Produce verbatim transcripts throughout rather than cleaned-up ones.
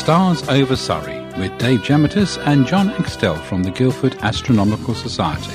Stars Over Surrey with Dave Gemitis and John Extell from the Guildford Astronomical Society.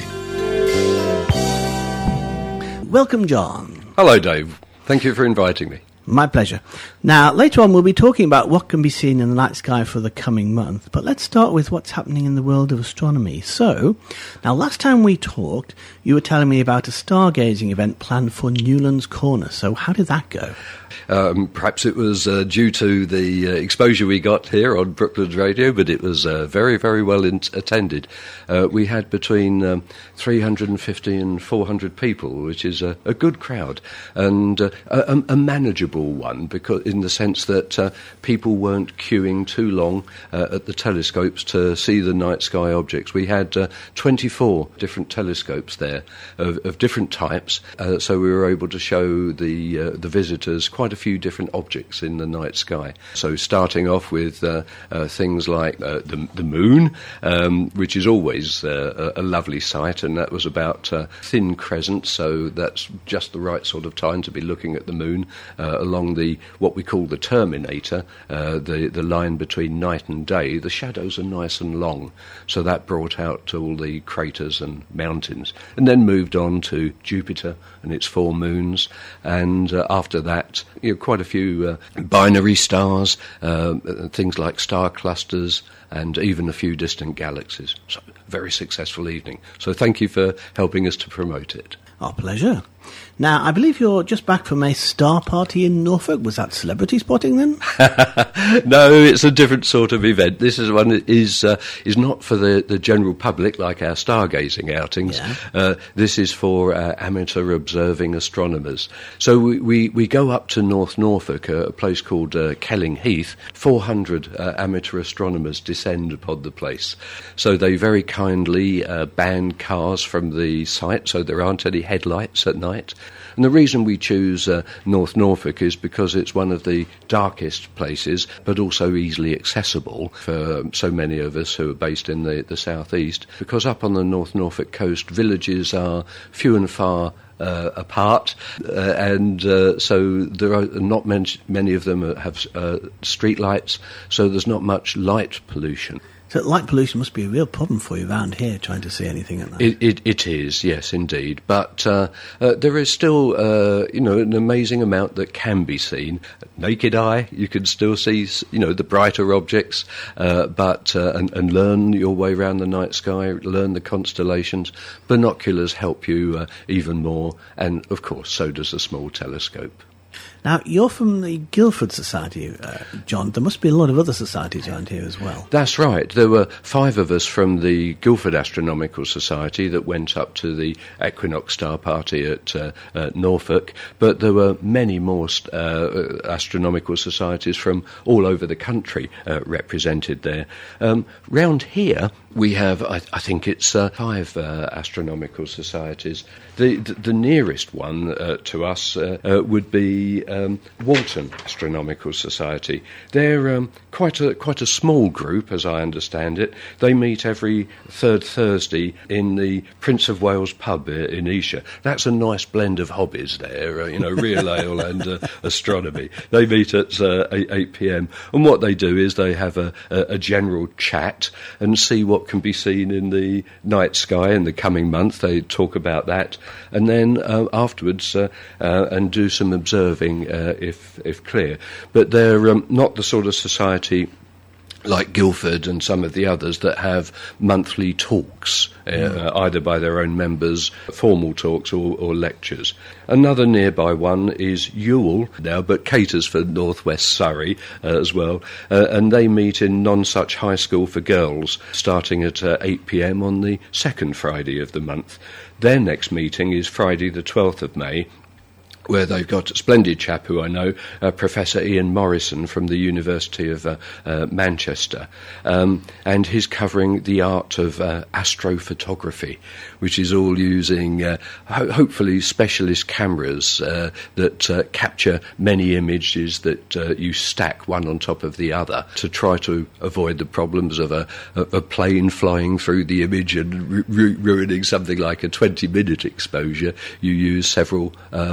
Welcome, John. Hello, Dave. Thank you for inviting me. My pleasure. Now, later on we'll be talking about what can be seen in the night sky for the coming month, but let's start with what's happening in the world of astronomy. So, now last time we talked, you were telling me about a stargazing event planned for Newlands Corner, so how did that go? Um, perhaps it was uh, due to the uh, exposure we got here on Brooklands Radio, but it was uh, very, very well in- attended. Uh, we had between um, three hundred fifty and four hundred people, which is a, a good crowd, and uh, a, a manageable one, because in the sense that uh, people weren't queuing too long uh, at the telescopes to see the night sky objects. We had uh, twenty-four different telescopes there of, of different types, uh, so we were able to show the uh, the visitors quite a few different objects in the night sky. So starting off with uh, uh, things like uh, the, the moon, um, which is always uh, a, a lovely sight, and that was about uh, thin crescent, so that's just the right sort of time to be looking at the moon uh, along the what we call the terminator, uh, the, the line between night and day. The shadows are nice and long, so that brought out all the craters and mountains, and then moved on to Jupiter and its four moons, and uh, after that you know, quite a few uh, binary stars, uh, things like star clusters, and even a few distant galaxies. So, very successful evening. So thank you for helping us to promote it. Our pleasure. Now, I believe you're just back from a star party in Norfolk. Was that celebrity spotting then? No, it's a different sort of event. This is one that is uh, is not for the, the general public like our stargazing outings. Yeah. Uh, this is for uh, amateur observing astronomers. So we, we, we go up to North Norfolk, a, a place called uh, Kelling Heath. four hundred uh, amateur astronomers descend upon the place. So they very kindly uh, ban cars from the site, so there aren't any headlights at night. And the reason we choose uh, North Norfolk is because it's one of the darkest places, but also easily accessible for so many of us who are based in the, the southeast, because up on the North Norfolk coast, villages are few and far Uh, apart, uh, and uh, so there are not men- many of them have uh, street lights, so there's not much light pollution. So light pollution must be a real problem for you around here, trying to see anything at night. It, it, it is, yes, indeed. But uh, uh, there is still, uh, you know, an amazing amount that can be seen. Naked eye, you can still see, you know, the brighter objects, uh, but uh, and, and learn your way around the night sky, learn the constellations. Binoculars help you uh, even more, and of course, so does a small telescope. Now, you're from the Guildford Society, uh, John. There must be a lot of other societies around here as well. That's right. There were five of us from the Guildford Astronomical Society that went up to the Equinox Star Party at uh, uh, Norfolk, but there were many more uh, astronomical societies from all over the country uh, represented there. Um, round here, we have, I, I think it's uh, five uh, astronomical societies. The, the, the nearest one uh, to us uh, uh, would be um, Walton Astronomical Society. They're um, quite a quite a small group, as I understand it. They meet every third Thursday in the Prince of Wales pub in Esher. That's a nice blend of hobbies there, uh, you know, real ale and uh, astronomy. They meet at uh, eight p.m. and what they do is they have a, a, a general chat and see what can be seen in the night sky in the coming month. They talk about that, and then uh, afterwards uh, uh, and do some observing uh, if if clear. But they're um, not the sort of society like Guildford and some of the others that have monthly talks, uh, mm. either by their own members, formal talks or, or lectures. Another nearby one is Ewell now, but caters for North West Surrey uh, as well, uh, and they meet in Nonsuch High School for Girls, starting at uh, eight p.m. on the second Friday of the month. Their next meeting is Friday the twelfth of May, where they've got a splendid chap who I know, uh, Professor Ian Morrison from the University of uh, uh, Manchester, um, and he's covering the art of uh, astrophotography, which is all using uh, ho- hopefully specialist cameras uh, that uh, capture many images that uh, you stack one on top of the other to try to avoid the problems of a, a plane flying through the image and ru- ru- ruining something like a twenty-minute exposure. You use several, um, you know,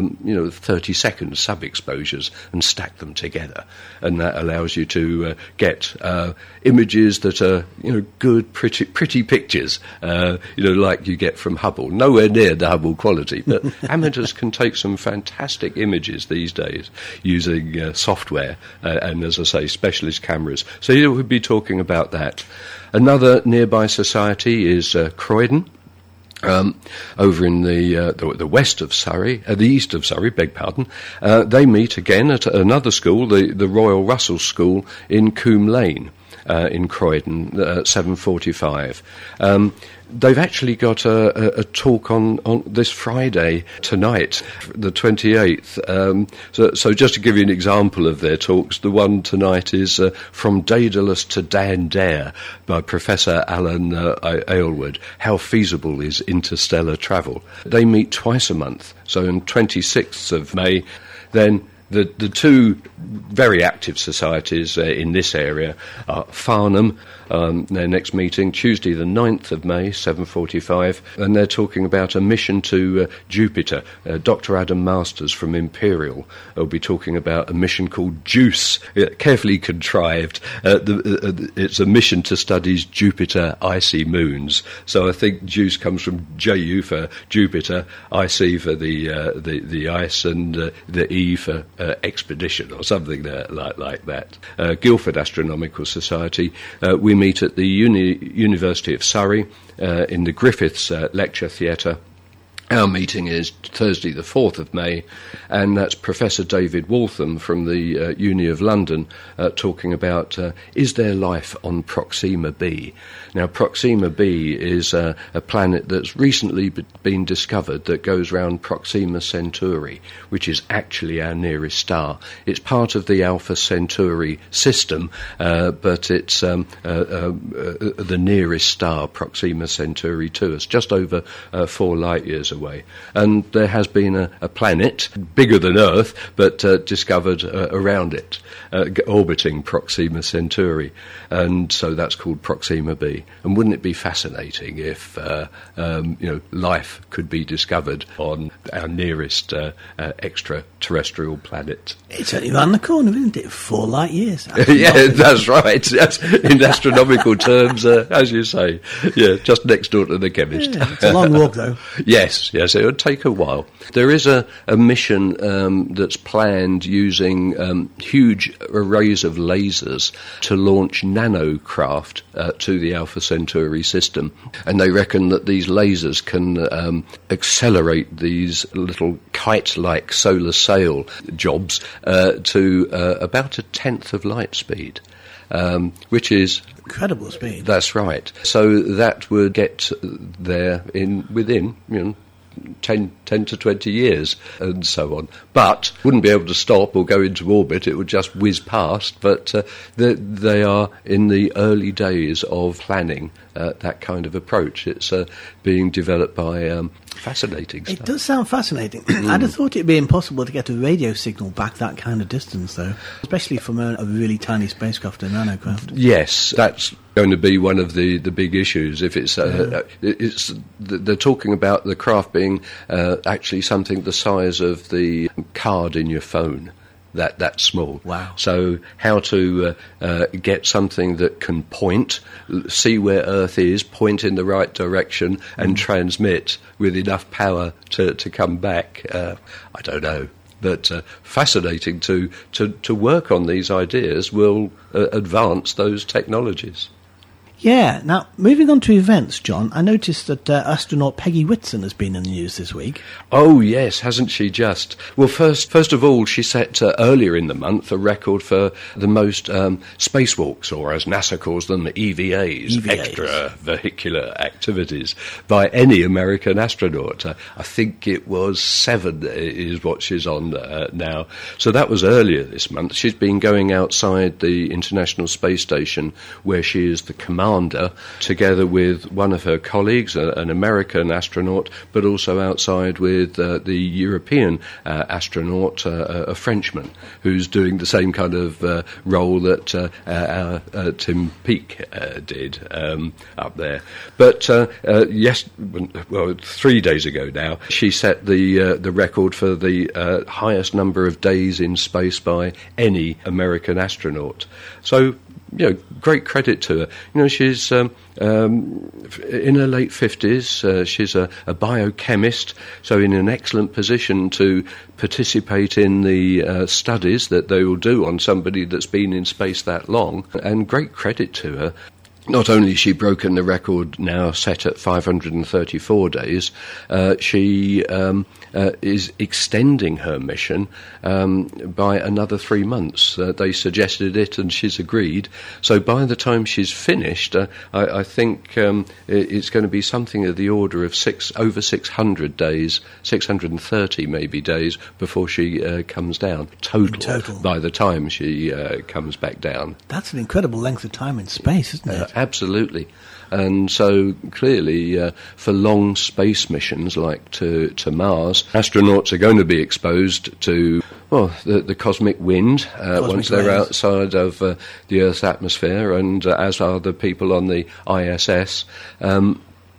know, thirty second sub-exposures and stack them together. And that allows you to uh, get uh, images that are, you know, good, pretty pretty pictures, uh, you know, like you get from Hubble. Nowhere near the Hubble quality, but amateurs can take some fantastic images these days using uh, software uh, and, as I say, specialist cameras. So you would be talking about that. Another nearby society is uh, Croydon. Um, over in the, uh, the the west of Surrey, uh, the east of Surrey, beg pardon, uh, they meet again at another school, the, the Royal Russell School in Coombe Lane uh, in Croydon, uh, seven forty-five. Um, they've actually got a, a, a talk on, on this Friday tonight, the twenty-eighth. Um, so, so just to give you an example of their talks, the one tonight is uh, From Daedalus to Dan Dare by Professor Alan uh, Aylward. How feasible is interstellar travel? They meet twice a month, so on twenty-sixth of May, then The, the two very active societies uh, in this area are Farnham, um, their next meeting, Tuesday the ninth of May, seven forty-five, and they're talking about a mission to uh, Jupiter. Uh, Doctor Adam Masters from Imperial will be talking about a mission called JUICE, uh, carefully contrived. Uh, the, uh, it's a mission to study Jupiter icy moons. So I think JUICE comes from J U for Jupiter, I C for the uh, the, the ice, and uh, the E for Uh, expedition or something there, like, like that. Uh, Guildford Astronomical Society, uh, we meet at the Uni- University of Surrey uh, in the Griffiths uh, Lecture Theatre. Our meeting is Thursday the fourth of May, and that's Professor David Waltham from the uh, Uni of London uh, talking about uh, is there life on Proxima b? Now, Proxima b is uh, a planet that's recently b- been discovered that goes round Proxima Centauri, which is actually our nearest star. It's part of the Alpha Centauri system, uh, but it's um, uh, uh, uh, the nearest star, Proxima Centauri, to us, just over uh, four light years away. And there has been a, a planet, bigger than Earth, but uh, discovered uh, around it, uh, orbiting Proxima Centauri. And so that's called Proxima b. And wouldn't it be fascinating if uh, um, you know, life could be discovered on our nearest uh, uh, extraterrestrial planet? It's only around the corner, isn't it? Four light years. Yeah, that's right. That's, in astronomical terms, uh, as you say. Yeah, just next door to the chemist. Yeah, it's a long walk, though. Yes, yes, it would take a while. There is a, a mission um, that's planned using um, huge arrays of lasers to launch nanocraft uh, to the Alpha Centauri system. And they reckon that these lasers can um, accelerate these little kite-like solar sail jobs uh, to uh, about a tenth of light speed. Um, which is incredible speed. That's right. So that would get there in within, you know, ten, ten to twenty years and so on. But wouldn't be able to stop or go into orbit. It would just whiz past. But uh, they, they are in the early days of planning uh, that kind of approach. It's uh, being developed by um, fascinating stuff. It does sound fascinating. I'd have thought it'd be impossible to get a radio signal back that kind of distance, though, especially from a, a really tiny spacecraft, a nanocraft. Yes, that's going to be one of the, the big issues. If it's, uh, yeah. it's they're talking about the craft being uh, actually something the size of the card in your phone. That that small. Wow. So how to uh, uh, get something that can point, see where Earth is, point in the right direction, and mm. transmit with enough power to, to come back, uh, I don't know. But uh, fascinating to, to, to work on these ideas will uh, advance those technologies. Yeah. Now, moving on to events, John, I noticed that uh, astronaut Peggy Whitson has been in the news this week. Oh, yes, hasn't she just? Well, first first of all, she set uh, earlier in the month a record for the most um, spacewalks, or as NASA calls them, E V As, E V As. extravehicular activities, by any American astronaut. Uh, I think it was seven is what she's on uh, now. So that was earlier this month. She's been going outside the International Space Station, where she is the commander lander, together with one of her colleagues, a, an American astronaut, but also outside with uh, the European uh, astronaut, uh, a Frenchman, who's doing the same kind of uh, role that uh, uh, uh, Tim Peake uh, did um, up there. But uh, uh, yes, well, three days ago now, she set the uh, the record for the uh, highest number of days in space by any American astronaut. So, you know, great credit to her. You know, she's um, um, in her late fifties. Uh, she's a, a biochemist, so in an excellent position to participate in the uh, studies that they will do on somebody that's been in space that long. And great credit to her. Not only has she broken the record now set at five hundred thirty-four days, uh, she um, uh, is extending her mission um, by another three months. Uh, they suggested it and she's agreed. So by the time she's finished, uh, I, I think um, it's going to be something of the order of six over six hundred days, six hundred thirty maybe days before she uh, comes down. Total, total. By the time she uh, comes back down. That's an incredible length of time in space, isn't it? Uh, Absolutely. And so clearly uh, for long space missions like to, to Mars, astronauts are going to be exposed to, well, the, the cosmic wind uh, cosmic once they're rays. outside of uh, the Earth's atmosphere, and uh, as are the people on the I S S. Um,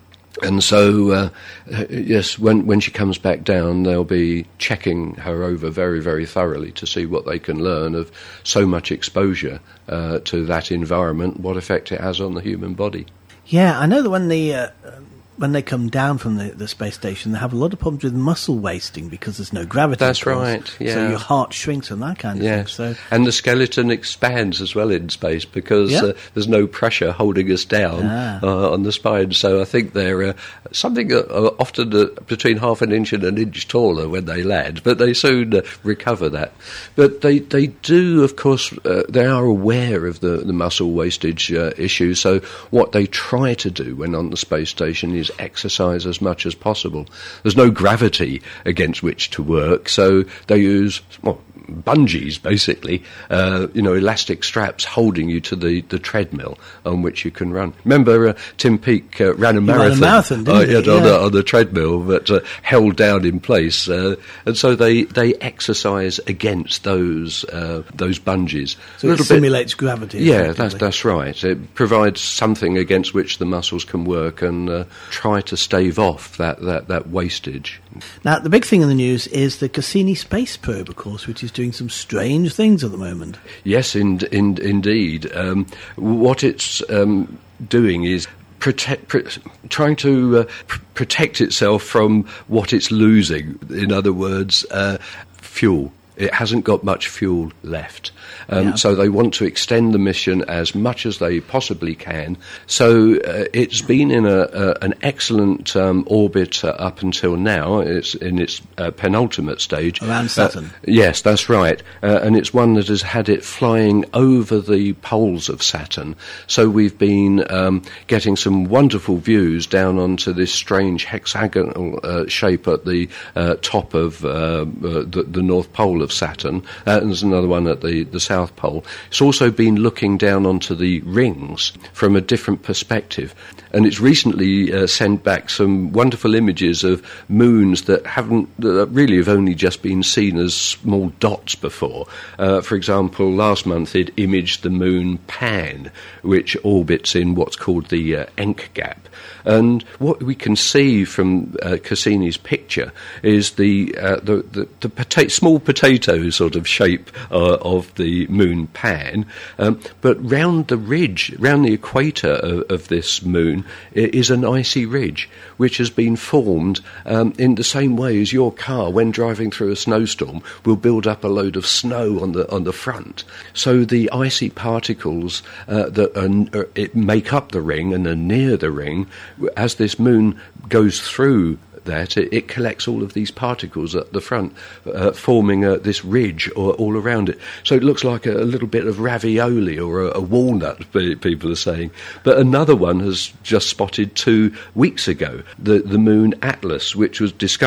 And so, uh, yes, when when she comes back down, they'll be checking her over very, very thoroughly to see what they can learn of so much exposure uh, to that environment, what effect it has on the human body. Yeah, I know that when the uh, when they come down from the, the space station, they have a lot of problems with muscle wasting because there's no gravity. That's of course. right, yeah. So your heart shrinks and that kind of yes. thing. So. And the skeleton expands as well in space because yeah. uh, there's no pressure holding us down ah. uh, on the spine. So I think they're uh, something uh, often uh, between half an inch and an inch taller when they land, but they soon uh, recover that. But they, they do, of course, uh, they are aware of the, the muscle wastage uh, issue. So what they try to do when on the space station is exercise as much as possible. There's no gravity against which to work, so they use, well, bungees, basically, uh, you know, elastic straps holding you to the, the treadmill on which you can run. Remember, uh, Tim Peake uh, ran a he marathon, ran a marathon didn't uh, he? yeah, Yeah. on, the, on the treadmill, but uh, held down in place, uh, and so they, they exercise against those uh, those bungees. So it simulates gravity. Yeah, that's that's right. It provides something against which the muscles can work and uh, try to stave off that, that, that wastage. Now, the big thing in the news is the Cassini space probe, of course, which is doing some strange things at the moment. Yes, in, in, indeed. Um, what it's um, doing is protect, pr- trying to uh, pr- protect itself from what it's losing. In other words, uh, fuel. It hasn't got much fuel left. Um, yeah. So they want to extend the mission as much as they possibly can. So uh, it's been in a, a, an excellent um, orbit uh, up until now. It's in its uh, penultimate stage. Around Saturn. Uh, yes, that's right. Uh, and it's one that has had it flying over the poles of Saturn. So we've been um, getting some wonderful views down onto this strange hexagonal uh, shape at the uh, top of uh, uh, the, the North Pole of Saturn, uh, and there's another one at the, the South Pole. It's also been looking down onto the rings from a different perspective, and it's recently uh, sent back some wonderful images of moons that haven't, that really have only just been seen as small dots before. Uh, for example, last month it imaged the moon Pan, which orbits in what's called the uh, Encke Gap. And what we can see from uh, Cassini's picture is the uh, the, the, the pota- small potato sort of shape uh, of the moon Pan, um, but round the ridge, round the equator of, of this moon, is an icy ridge, which has been formed um, in the same way as your car, when driving through a snowstorm, will build up a load of snow on the on the front. So the icy particles uh, that are, are, it make up the ring and are near the ring, as this moon goes through that, it, it collects all of these particles at the front, uh, forming uh, this ridge or, all around it. So it looks like a, a little bit of ravioli or a, a walnut, people are saying. But another one has just spotted two weeks ago, the, the moon Atlas, which was discovered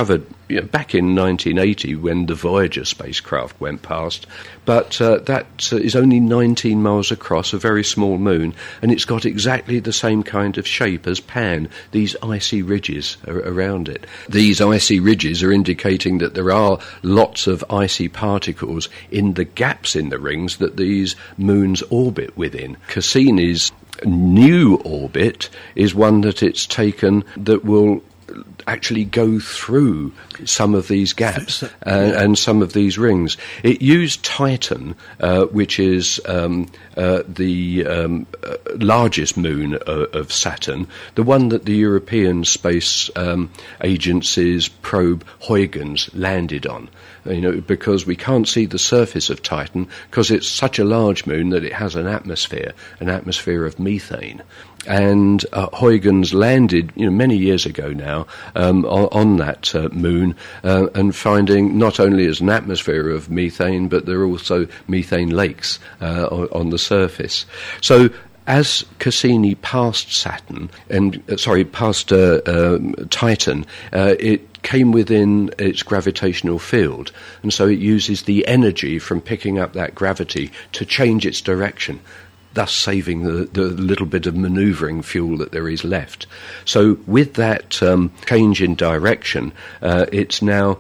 you know, back in nineteen eighty when the Voyager spacecraft went past, but uh, that uh, is only nineteen miles across, a very small moon, and it's got exactly the same kind of shape as Pan, these icy ridges are around it. These icy ridges are indicating that there are lots of icy particles in the gaps in the rings that these moons orbit within. Cassini's new orbit is one that it's taken that will actually go through some of these gaps uh, and some of these rings. It used Titan, uh, which is um, uh, the um, uh, largest moon of, of Saturn, the one that the European Space um, Agency's probe Huygens landed on. You know, because we can't see the surface of Titan because it's such a large moon that it has an atmosphere, an atmosphere of methane. And uh, Huygens landed, you know, many years ago now um, on, on that uh, moon, uh, and finding not only as an atmosphere of methane, but there are also methane lakes uh, on, on the surface. So as Cassini passed Saturn, and uh, sorry, passed uh, uh, Titan, uh, it came within its gravitational field, and so it uses the energy from picking up that gravity to change its direction, thus saving the, the little bit of manoeuvring fuel that there is left. So with that um, change in direction, uh, it's now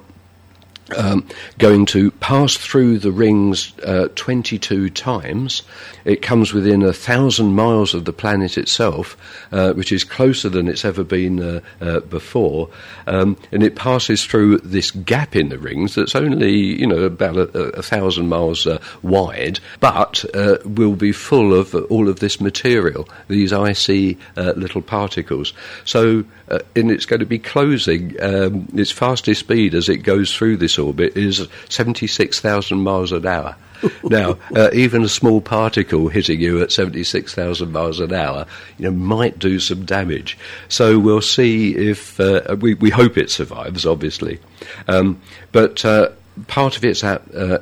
Um, going to pass through the rings uh, twenty-two times. It comes within a thousand miles of the planet itself, uh, which is closer than it's ever been uh, uh, before, um, and it passes through this gap in the rings that's only, you know, about a, a thousand miles uh, wide, but uh, will be full of all of this material, these icy uh, little particles. So, uh, and it's going to be closing um, its fastest speed as it goes through this orbit is seventy-six thousand miles an hour. Now, uh, even a small particle hitting you at seventy-six thousand miles an hour, you know, might do some damage. So we'll see if uh, we we hope it survives, obviously, um, but. Uh, Part of its uh,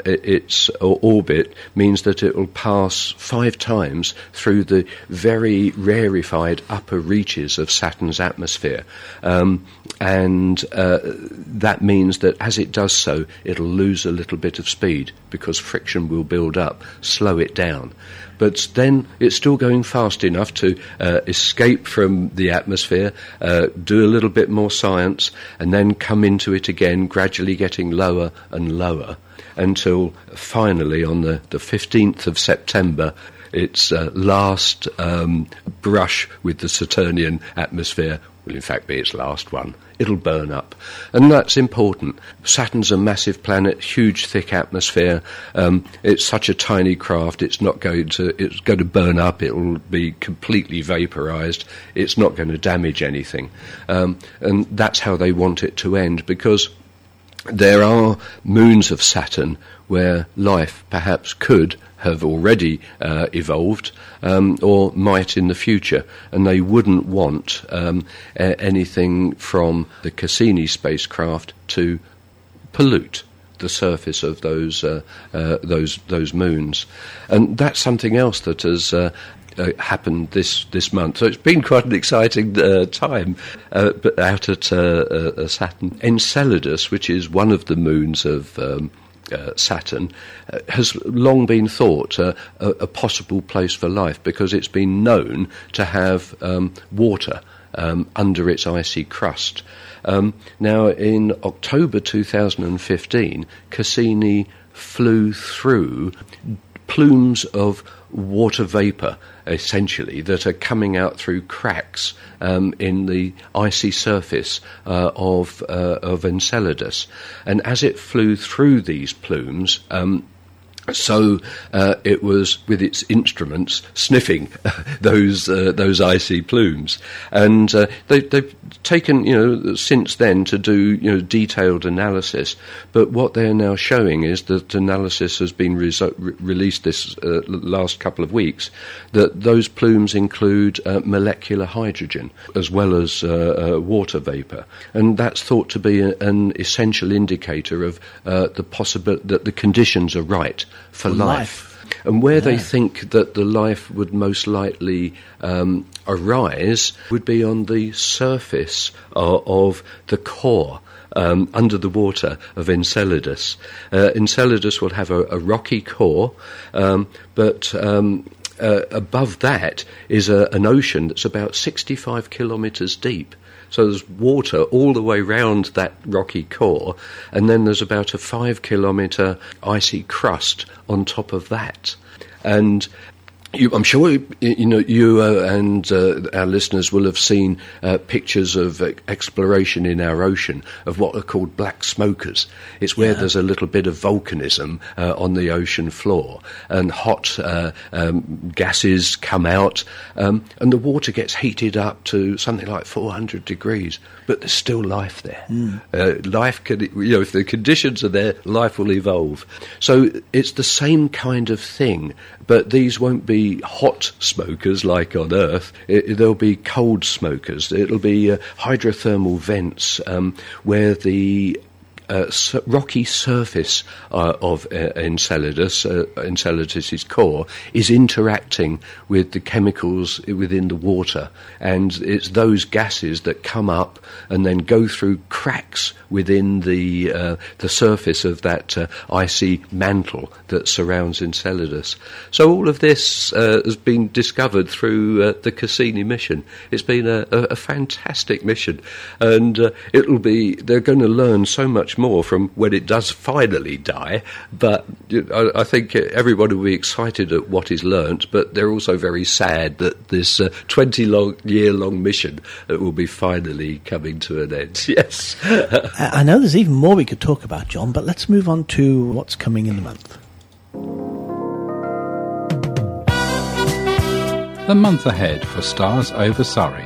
its orbit means that it will pass five times through the very rarefied upper reaches of Saturn's atmosphere, um, and uh, that means that as it does so, it'll lose a little bit of speed because friction will build up, slow it down. But then it's still going fast enough to uh, escape from the atmosphere, uh, do a little bit more science, and then come into it again, gradually getting lower and lower, until finally on the, the fifteenth of September, its uh, last um, brush with the Saturnian atmosphere will in fact be its last one. It'll burn up. And that's important. Saturn's a massive planet, huge, thick atmosphere. Um, it's such a tiny craft, it's not going to, it's going to burn up, it'll be completely vaporized, it's not going to damage anything. Um, and that's how they want it to end, because there are moons of Saturn where life perhaps could have already uh, evolved um, or might in the future, and they wouldn't want um, a- anything from the Cassini spacecraft to pollute the surface of those uh, uh, those those moons. And that's something else that has uh, Uh, happened this, this month. So it's been quite an exciting uh, time uh, but out at uh, uh, Saturn. Enceladus, which is one of the moons of um, uh, Saturn, uh, has long been thought uh, a, a possible place for life because it's been known to have um, water um, under its icy crust. Um, now, in October two thousand fifteen, Cassini flew through plumes of water vapour, essentially, that are coming out through cracks um, in the icy surface uh, of uh, of Enceladus. And as it flew through these plumes, um, so uh, it was with its instruments sniffing those uh, those icy plumes, and uh, they, they've taken, you know, since then to do, you know, detailed analysis. But what they are now showing is that analysis has been reso- re- released this uh, last couple of weeks, that those plumes include uh, molecular hydrogen as well as uh, uh, water vapour, and that's thought to be a, an essential indicator of uh, the possibility that the conditions are right for life. life. And where yeah. they think that the life would most likely um, arise would be on the surface uh, of the core um, under the water of Enceladus. Uh, Enceladus will have a, a rocky core, um, but um, uh, above that is a, an ocean that's about sixty-five kilometres deep. So there's water all the way round that rocky core, and then there's about a five kilometre icy crust on top of that. And You, I'm sure you know you uh, and uh, our listeners will have seen uh, pictures of uh, exploration in our ocean of what are called black smokers. It's where yeah. there's a little bit of volcanism uh, on the ocean floor, and hot uh, um, gases come out, um, and the water gets heated up to something like four hundred degrees. But there's still life there. Mm. Uh, life can, you know, if the conditions are there, life will evolve. So it's the same kind of thing, but these won't be hot smokers like on Earth. It, they'll be cold smokers. It'll be uh, hydrothermal vents um, where the Uh, su- rocky surface uh, of uh, Enceladus, uh, Enceladus's core, is interacting with the chemicals within the water, and it's those gases that come up and then go through cracks within the uh, the surface of that uh, icy mantle that surrounds Enceladus. So all of this uh, has been discovered through uh, the Cassini mission. It's been a, a, a fantastic mission, and uh, it'll be they're going to learn so much more from when it does finally die, but I, I think everyone will be excited at what is learnt, but they're also very sad that this uh, twenty-year-long mission uh, will be finally coming to an end. Yes. I know there's even more we could talk about, John, but let's move on to what's coming in the month. The month ahead for Stars Over Surrey.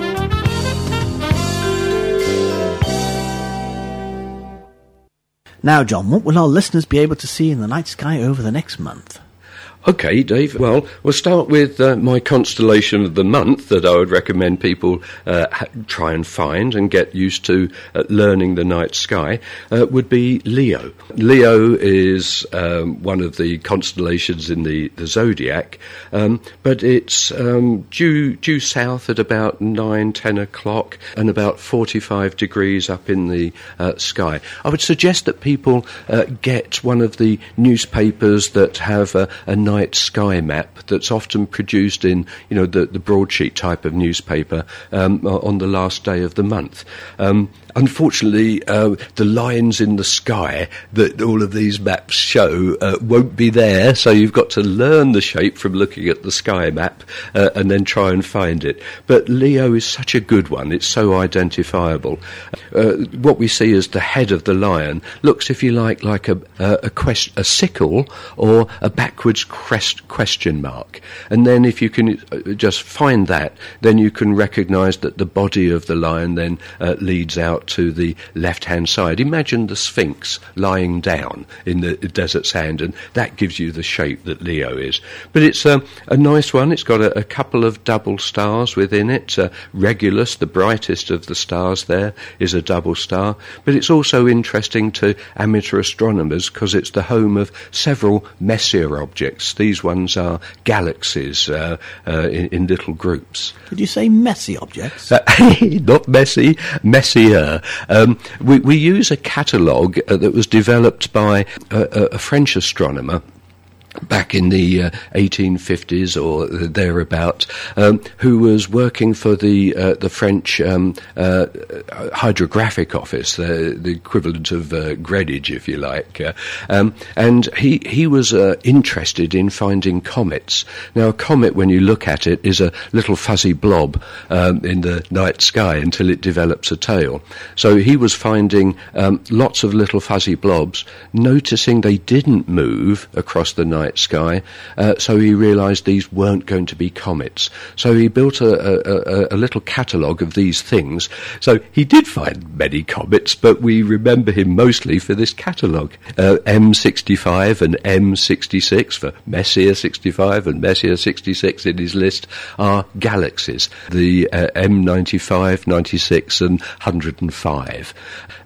Now, John, what will our listeners be able to see in the night sky over the next month? Okay, Dave. Well, we'll start with uh, my constellation of the month that I would recommend people uh, ha- try and find and get used to uh, learning the night sky, uh, would be Leo. Leo is um, one of the constellations in the, the zodiac, um, but it's um, due, due south at about nine, ten o'clock and about forty-five degrees up in the uh, sky. I would suggest that people uh, get one of the newspapers that have a, a night sky map that's often produced in, you know, the, the broadsheet type of newspaper um, on the last day of the month. Um, unfortunately, uh, the lines in the sky that all of these maps show uh, won't be there, so you've got to learn the shape from looking at the sky map uh, and then try and find it. But Leo is such a good one. It's so identifiable. Uh, what we see as the head of the lion looks, if you like, like a, a, a, quest- a sickle or a backwards crest question mark. And then if you can just find that, then you can recognise that the body of the lion then uh, leads out to the left-hand side. Imagine the Sphinx lying down in the desert sand, and that gives you the shape that Leo is. But it's um, a nice one. It's got a, a couple of double stars within it. Uh, Regulus, the brightest of the stars there, is a double star. But it's also interesting to amateur astronomers because it's the home of several Messier objects. These ones are galaxies uh, uh, in, in little groups. Did you say messy objects? Uh, not messy, Messier. Um, we, we use a catalogue uh, that was developed by a, a French astronomer back in the uh, eighteen fifties or thereabout, um, who was working for the uh, the French um, uh, Hydrographic Office, uh, the equivalent of uh, Greenwich, if you like. Uh, um, and he, he was uh, interested in finding comets. Now, a comet, when you look at it, is a little fuzzy blob um, in the night sky until it develops a tail. So he was finding um, lots of little fuzzy blobs, noticing they didn't move across the night sky, uh, so he realised these weren't going to be comets. So he built a, a, a, a little catalogue of these things. So he did find many comets, but we remember him mostly for this catalogue. Uh, M sixty-five and M sixty-six, for Messier sixty-five and Messier sixty-six in his list, are galaxies. The uh, M ninety-five, ninety-six and one hundred five.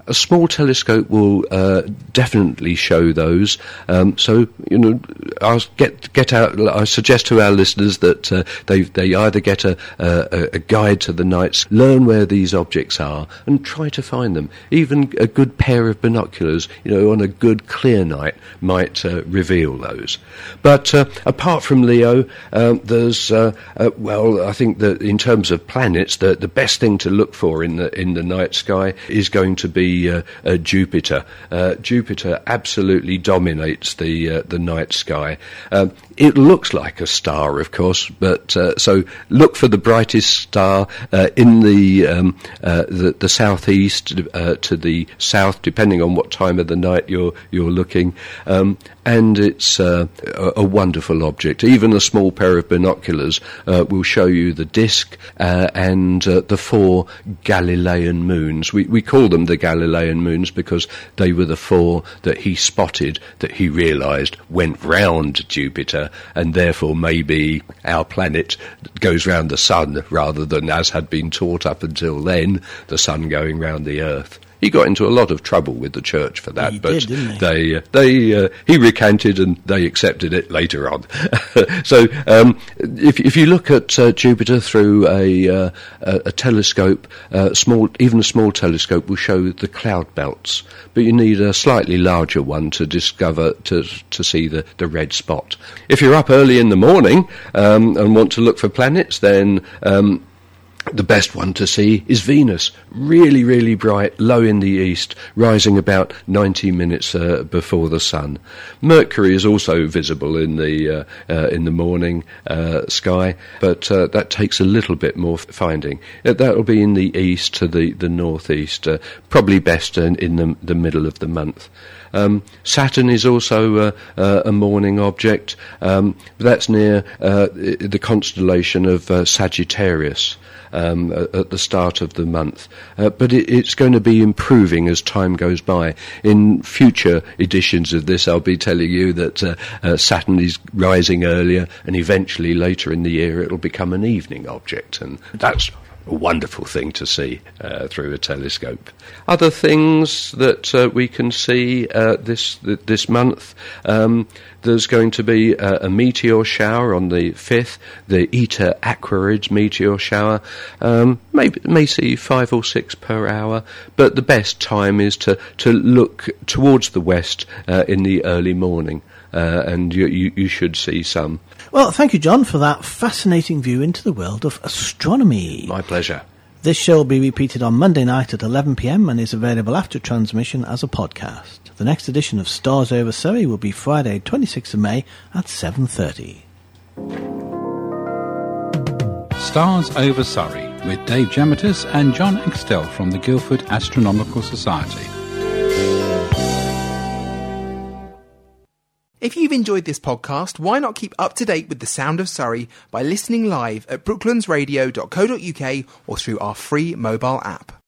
a small telescope will uh, definitely show those. Um, so, you know, I'll get get out. I suggest to our listeners that uh, they they either get a, a a guide to the nights, learn where these objects are, and try to find them. Even a good pair of binoculars, you know, on a good clear night might uh, reveal those. But uh, apart from Leo, um, there's uh, uh, well, I think that in terms of planets, the the best thing to look for in the in the night sky is going to be uh, uh, Jupiter. Uh, Jupiter absolutely dominates the uh, the night sky. Um, it looks like a star, of course, but uh, so look for the brightest star uh, in the, um, uh, the the southeast uh, to the south, depending on what time of the night you're you're looking. Um, and it's uh, a, a wonderful object. Even a small pair of binoculars uh, will show you the disk uh, and uh, the four Galilean moons. We we call them the Galilean moons because they were the four that he spotted, that he realised went round Jupiter, and therefore maybe our planet goes round the sun rather than, as had been taught up until then, the sun going round the Earth. He got into a lot of trouble with the church for that, he but did, didn't he? they, uh, they, uh, he recanted and they accepted it later on. So, um, if if you look at uh, Jupiter through a uh, a, a telescope, uh, small, even a small telescope will show the cloud belts, but you need a slightly larger one to discover to to see the the red spot. If you're up early in the morning um, and want to look for planets, then um, the best one to see is Venus. Really, really bright, low in the east, rising about ninety minutes uh, before the sun. Mercury is also visible in the uh, uh, in the morning uh, sky, but uh, that takes a little bit more finding. Uh, that will be in the east to the the northeast, uh, probably best in, in the the middle of the month. Um, Saturn is also uh, uh, a morning object. Um, that's near uh, the constellation of uh, Sagittarius. Um, at the start of the month. Uh, but it, it's going to be improving as time goes by. In future editions of this, I'll be telling you that uh, uh, Saturn is rising earlier, and eventually later in the year it'll become an evening object, and that's a wonderful thing to see uh, through a telescope. Other things that uh, we can see uh, this th- this month, um, there's going to be uh, a meteor shower on the fifth, the Eta Aquarids meteor shower. Um, maybe may see five or six per hour, but the best time is to, to look towards the west uh, in the early morning, uh, and you, you, you should see some. Well, thank you, John, for that fascinating view into the world of astronomy. My pleasure. This show will be repeated on Monday night at eleven p.m. and is available after transmission as a podcast. The next edition of Stars Over Surrey will be Friday, twenty-sixth of May at seven thirty. Stars Over Surrey with Dave Gemitus and John Extell from the Guildford Astronomical Society. If you've enjoyed this podcast, why not keep up to date with the sound of Surrey by listening live at brooklands radio dot co dot uk or through our free mobile app.